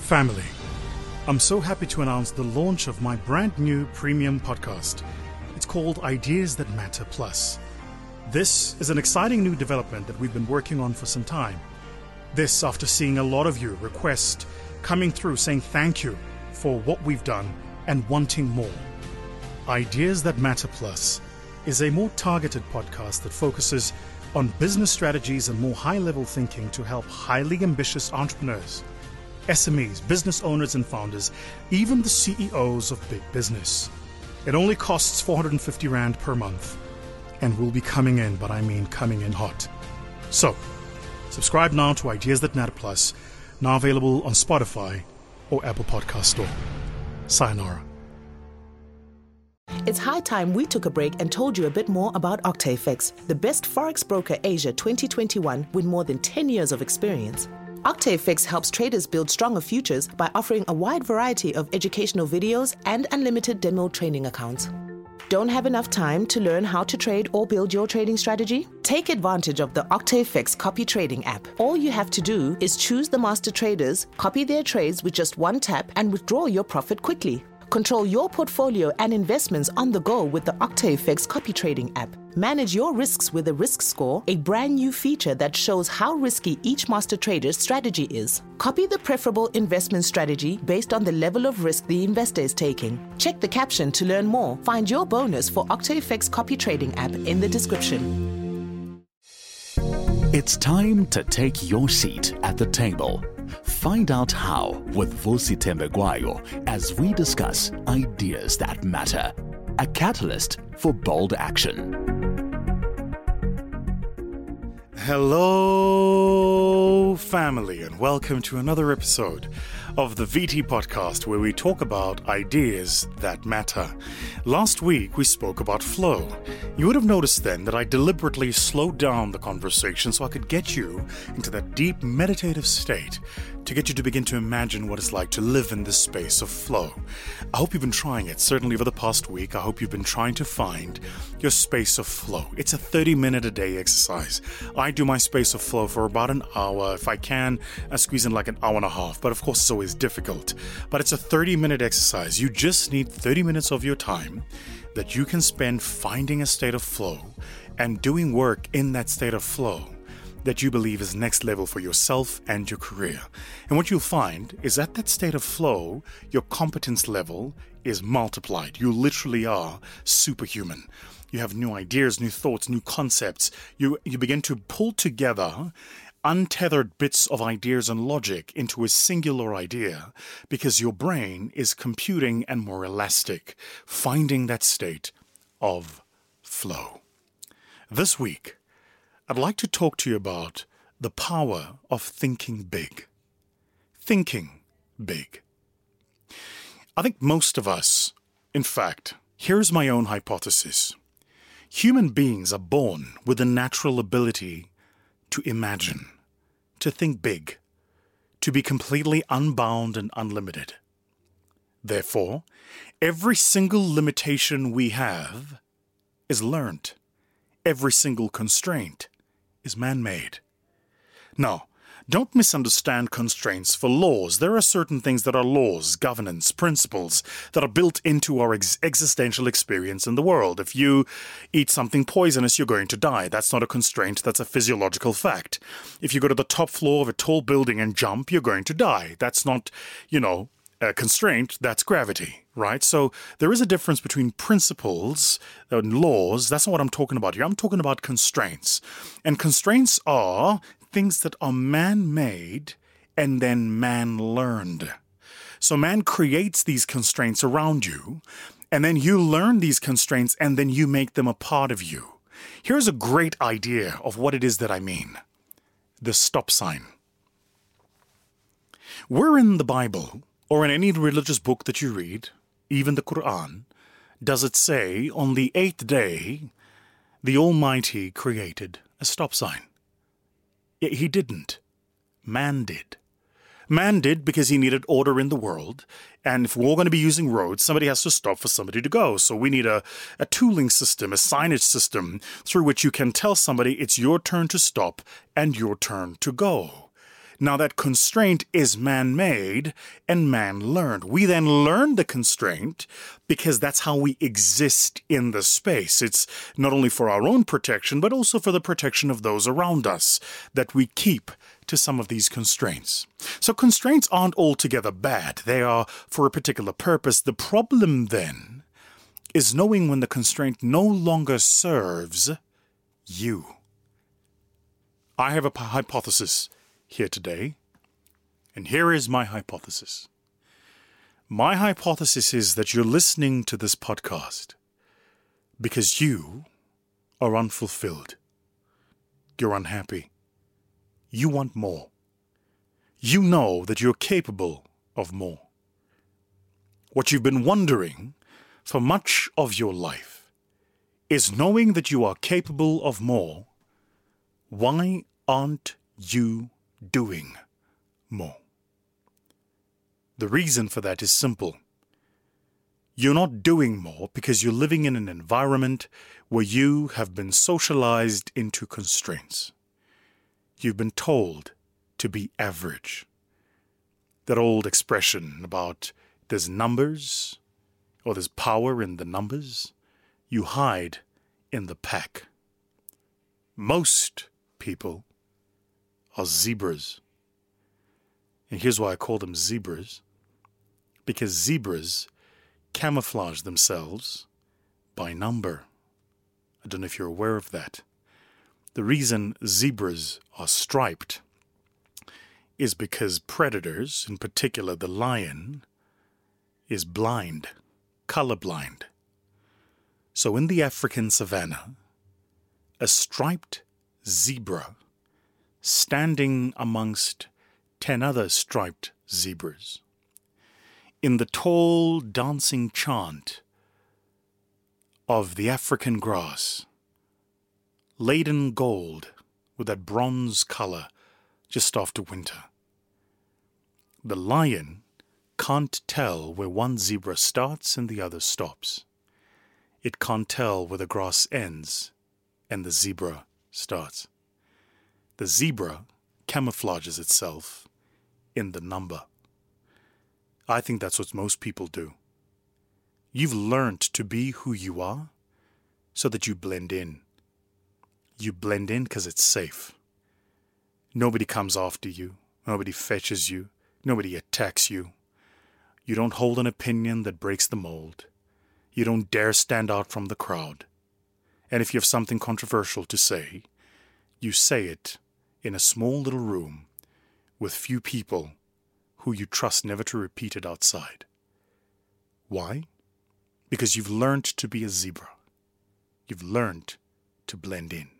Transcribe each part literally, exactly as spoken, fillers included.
Family, I'm so happy to announce the launch of my brand new premium podcast. It's called Ideas That Matter Plus. This is an exciting new development that we've been working on for some time. This after seeing a lot of you request coming through saying thank you for what we've done and wanting more. Ideas That Matter Plus is a more targeted podcast that focuses on business strategies and more high-level thinking to help highly ambitious entrepreneurs, S M Es, business owners and founders, even the C E Os of big business. It only costs four hundred fifty rand per month and will be coming in, but I mean coming in hot. So, subscribe now to Ideas That Matter Plus, now available on Spotify or Apple Podcast Store. Sayonara. It's high time we took a break and told you a bit more about OctaveX, the best forex broker Asia twenty twenty-one with more than ten years of experience. OctaveX helps traders build stronger futures by offering a wide variety of educational videos and unlimited demo training accounts. Don't have enough time to learn how to trade or build your trading strategy? Take advantage of the OctaveX Copy Trading app. All you have to do is choose the master traders, copy their trades with just one tap, and withdraw your profit quickly. Control your portfolio and investments on the go with the OctaveX Copy Trading app. Manage your risks with a risk score, a brand new feature that shows how risky each master trader's strategy is. Copy the preferable investment strategy based on the level of risk the investor is taking. Check the caption to learn more. Find your bonus for OctaveX Copy Trading app in the description. It's time to take your seat at the table. Find out how with Vusi Tembegwayo as we discuss ideas that matter. A catalyst for bold action. Hello, family, and welcome to another episode of the V T Podcast, where we talk about ideas that matter. Last week, we spoke about flow. You would have noticed then that I deliberately slowed down the conversation so I could get you into that deep meditative state, to get you to begin to imagine what it's like to live in this space of flow. I hope you've been trying it. Certainly over the past week, I hope you've been trying to find your space of flow. It's a thirty minute a day exercise. I do my space of flow for about an hour. If I can, I squeeze in like an hour and a half, but of course it's always difficult. But it's a thirty minute exercise. You just need thirty minutes of your time that you can spend finding a state of flow and doing work in that state of flow that you believe is next level for yourself and your career. And what you'll find is at that state of flow, your competence level is multiplied. You literally are superhuman. You have new ideas, new thoughts, new concepts. You, you begin to pull together untethered bits of ideas and logic into a singular idea because your brain is computing and more elastic, finding that state of flow. This week, I'd like to talk to you about the power of thinking big. Thinking big. I think most of us, in fact, here's my own hypothesis. Human beings are born with a natural ability to imagine, to think big, to be completely unbound and unlimited. Therefore, every single limitation we have is learned. Every single constraint is man-made. Now, don't misunderstand constraints for laws. There are certain things that are laws, governance, principles that are built into our ex- existential experience in the world. If you eat something poisonous, you're going to die. That's not a constraint, that's a physiological fact. If you go to the top floor of a tall building and jump, you're going to die. That's not, you know, a constraint, that's gravity, right? So there is a difference between principles and laws. That's not what I'm talking about here. I'm talking about constraints. And constraints are things that are man-made and then man-learned. So man creates these constraints around you, and then you learn these constraints, and then you make them a part of you. Here's a great idea of what it is that I mean. The stop sign. Where in the Bible, or in any religious book that you read, even the Quran, does it say on the eighth day, the Almighty created a stop sign? He didn't. Man did. Man did because he needed order in the world, and if we're all going to be using roads, somebody has to stop for somebody to go. So we need a, a tooling system, a signage system, through which you can tell somebody it's your turn to stop and your turn to go. Now that constraint is man-made and man-learned. We then learn the constraint because that's how we exist in the space. It's not only for our own protection, but also for the protection of those around us that we keep to some of these constraints. So constraints aren't altogether bad. They are for a particular purpose. The problem then is knowing when the constraint no longer serves you. I have a p- hypothesis here today, and here is my hypothesis. My hypothesis is that you're listening to this podcast because you are unfulfilled. You're unhappy. You want more. You know that you're capable of more. What you've been wondering for much of your life is knowing that you are capable of more. Why aren't you doing more? The reason for that is simple. You're not doing more because you're living in an environment where you have been socialized into constraints. You've been told to be average. That old expression about there's numbers or there's power in the numbers, you hide in the pack. Most people are zebras. And here's why I call them zebras. Because zebras camouflage themselves by number. I don't know if you're aware of that. The reason zebras are striped is because predators, in particular the lion, is blind, colorblind. So in the African savanna, a striped zebra standing amongst ten other striped zebras, in the tall dancing chant of the African grass, laden gold with that bronze color just after winter. The lion can't tell where one zebra starts and the other stops. It can't tell where the grass ends and the zebra starts. The zebra camouflages itself in the number. I think that's what most people do. You've learned to be who you are so that you blend in. You blend in because it's safe. Nobody comes after you. Nobody fetches you. Nobody attacks you. You don't hold an opinion that breaks the mold. You don't dare stand out from the crowd. And if you have something controversial to say, you say it in a small little room with few people who you trust never to repeat it outside. Why? Because you've learned to be a zebra. You've learned to blend in.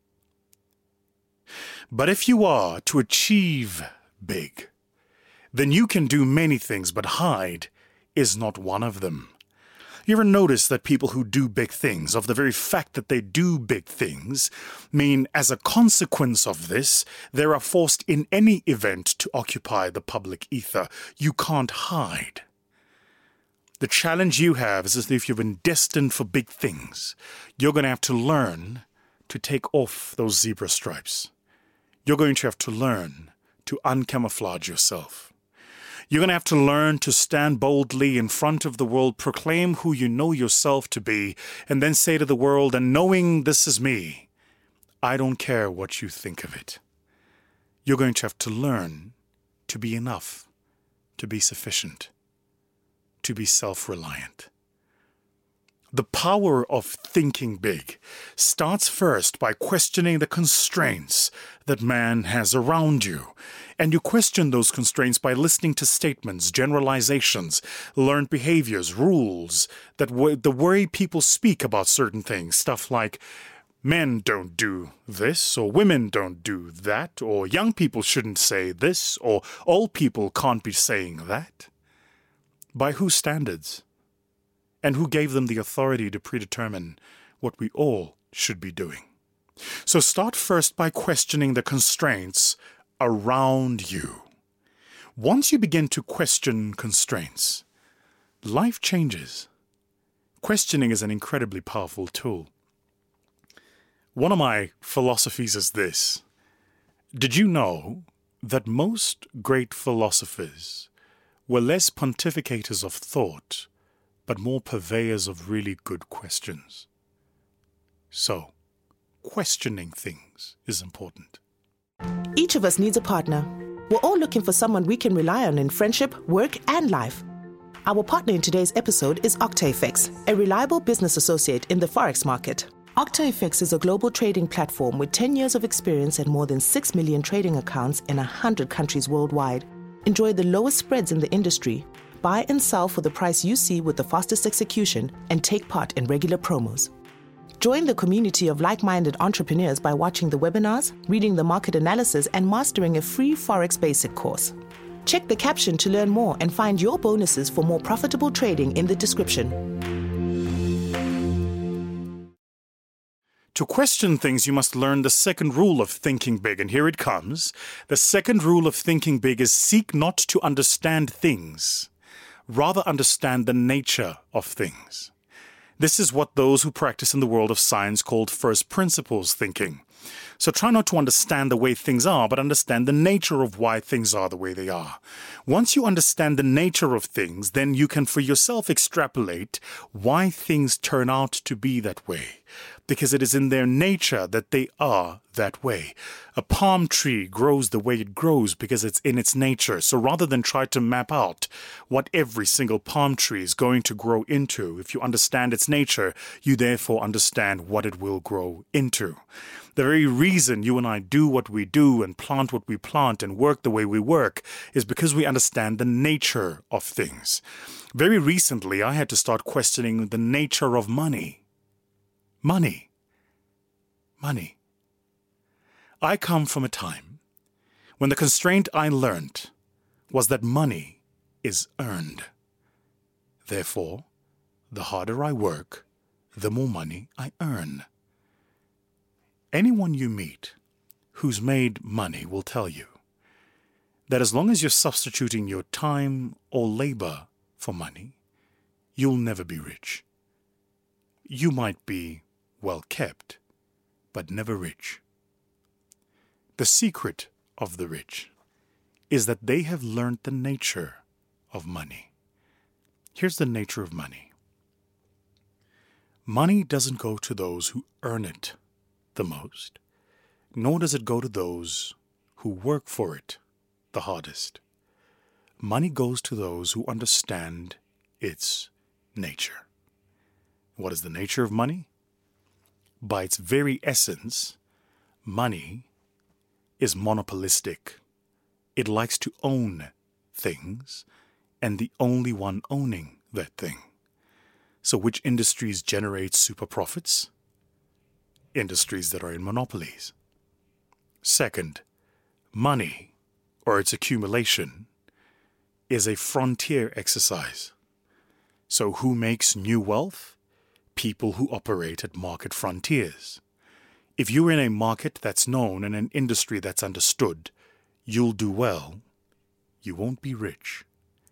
But if you are to achieve big, then you can do many things, but hide is not one of them. You ever notice that people who do big things, of the very fact that they do big things, mean as a consequence of this, they are forced in any event to occupy the public ether. You can't hide. The challenge you have is as if you've been destined for big things. You're going to have to learn to take off those zebra stripes. You're going to have to learn to uncamouflage yourself. You're going to have to learn to stand boldly in front of the world, proclaim who you know yourself to be, and then say to the world, and knowing this is me, I don't care what you think of it. You're going to have to learn to be enough, to be sufficient, to be self-reliant. The power of thinking big starts first by questioning the constraints that man has around you. And you question those constraints by listening to statements, generalizations, learned behaviors, rules, that w- the way people speak about certain things. Stuff like, men don't do this, or women don't do that, or young people shouldn't say this, or old people can't be saying that. By whose standards? And who gave them the authority to predetermine what we all should be doing? So start first by questioning the constraints around you. Once you begin to question constraints, life changes. Questioning is an incredibly powerful tool. One of my philosophies is this. Did you know that most great philosophers were less pontificators of thought, but more purveyors of really good questions. So, questioning things is important. Each of us needs a partner. We're all looking for someone we can rely on in friendship, work, and life. Our partner in today's episode is OctaFX, a reliable business associate in the Forex market. OctaFX is a global trading platform with ten years of experience and more than six million trading accounts in one hundred countries worldwide. Enjoy the lowest spreads in the industry. Buy and sell for the price you see with the fastest execution and take part in regular promos. Join the community of like-minded entrepreneurs by watching the webinars, reading the market analysis, and mastering a free Forex Basic course. Check the caption to learn more and find your bonuses for more profitable trading in the description. To question things, you must learn the second rule of thinking big, and here it comes. The second rule of thinking big is seek not to understand things, rather understand the nature of things. This is what those who practice in the world of science called first principles thinking. So try not to understand the way things are, but understand the nature of why things are the way they are. Once you understand the nature of things, then you can for yourself extrapolate why things turn out to be that way, because it is in their nature that they are that way. A palm tree grows the way it grows because it's in its nature. So rather than try to map out what every single palm tree is going to grow into, if you understand its nature, you therefore understand what it will grow into. The very reason you and I do what we do and plant what we plant and work the way we work is because we understand the nature of things. Very recently, I had to start questioning the nature of money. Money. Money. I come from a time when the constraint I learned was that money is earned. Therefore, the harder I work, the more money I earn. Anyone you meet who's made money will tell you that as long as you're substituting your time or labor for money, you'll never be rich. You might be well kept, but never rich. The secret of the rich is that they have learned the nature of money. Here's the nature of money. Money doesn't go to those who earn it the most, nor does it go to those who work for it the hardest. Money goes to those who understand its nature. What is the nature of money? By its very essence, money is monopolistic. It likes to own things, and the only one owning that thing. So which industries generate super profits? Industries that are in monopolies. Second, money, or its accumulation, is a frontier exercise. So who makes new wealth? People who operate at market frontiers. If you're in a market that's known and an industry that's understood, you'll do well. You won't be rich.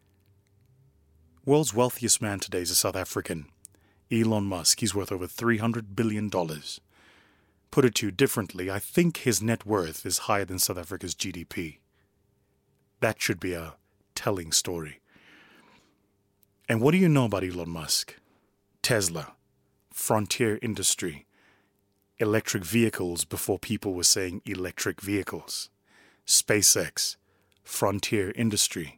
World's wealthiest man today is a South African, Elon Musk. He's worth over three hundred billion dollars. Put it to you differently, I think his net worth is higher than South Africa's G D P. That should be a telling story. And what do you know about Elon Musk? Tesla, frontier industry, electric vehicles before people were saying electric vehicles. SpaceX, frontier industry.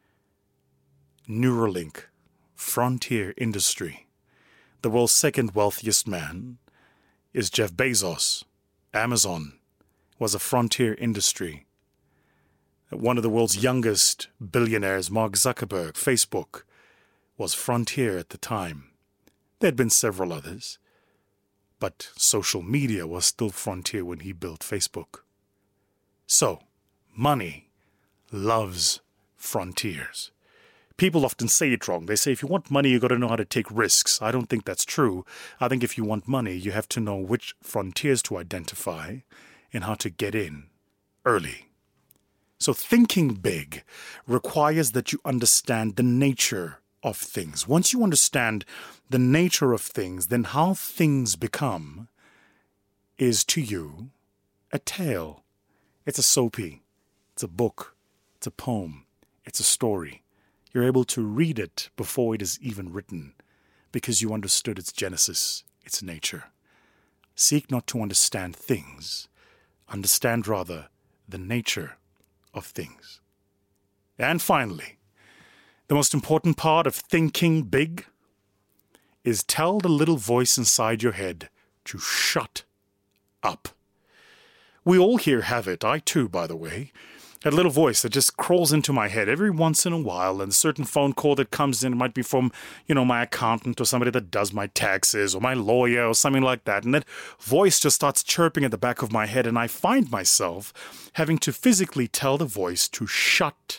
Neuralink, frontier industry. The world's second wealthiest man is Jeff Bezos. Amazon was a frontier industry. One of the world's youngest billionaires, Mark Zuckerberg, Facebook, was frontier at the time. There had been several others, but social media was still frontier when he built Facebook. So, money loves frontiers. People often say it wrong. They say if you want money, you've got to know how to take risks. I don't think that's true. I think if you want money, you have to know which frontiers to identify and how to get in early. So thinking big requires that you understand the nature of things. Once you understand the nature of things, then how things become is to you a tale. It's a soapy It's a book. It's a poem. It's a story. You're able to read it before it is even written because you understood its genesis, its nature. Seek not to understand things. Understand rather the nature of things. And finally, the most important part of thinking big is tell the little voice inside your head to shut up. We all here have it, I too, by the way. That little voice that just crawls into my head every once in a while, and a certain phone call that comes in, it might be from, you know, my accountant or somebody that does my taxes or my lawyer or something like that. And that voice just starts chirping at the back of my head, and I find myself having to physically tell the voice to shut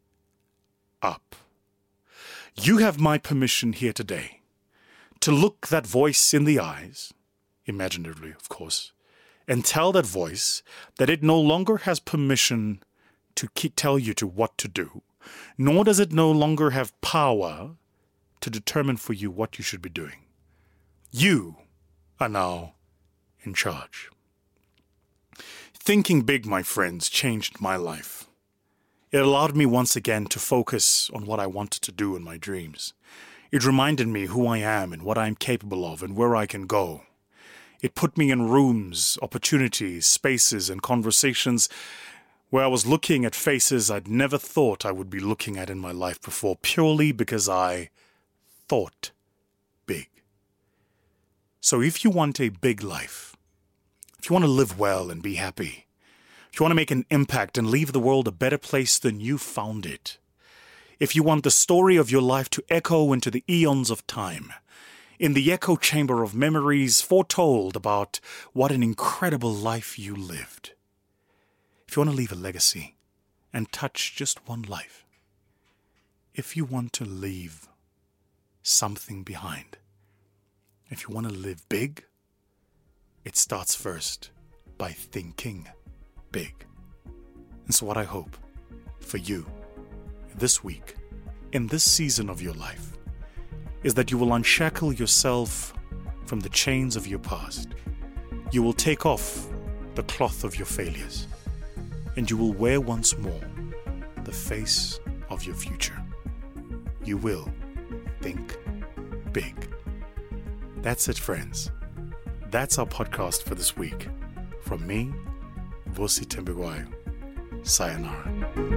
up. You have my permission here today to look that voice in the eyes, imaginatively, of course, and tell that voice that it no longer has permission to keep, tell you to what to do, nor does it no longer have power to determine for you what you should be doing. You are now in charge. Thinking big, my friends, changed my life. It allowed me once again to focus on what I wanted to do in my dreams. It reminded me who I am and what I am capable of and where I can go. It put me in rooms, opportunities, spaces, and conversations where I was looking at faces I'd never thought I would be looking at in my life before, purely because I thought big. So if you want a big life, if you want to live well and be happy, if you want to make an impact and leave the world a better place than you found it, if you want the story of your life to echo into the eons of time, in the echo chamber of memories foretold about what an incredible life you lived, if you want to leave a legacy and touch just one life, if you want to leave something behind, if you want to live big, it starts first by thinking big. And so what I hope for you this week, in this season of your life, is that you will unshackle yourself from the chains of your past. You will take off the cloth of your failures, and you will wear once more the face of your future. You will think big. That's it, friends. That's our podcast for this week. From me, Vusi Tembegwayo. Sayonara.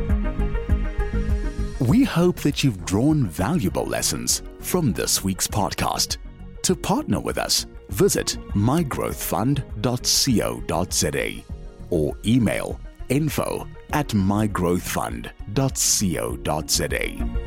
We hope that you've drawn valuable lessons from this week's podcast. To partner with us, visit my growth fund dot co dot za or email info at my growth fund dot co dot za.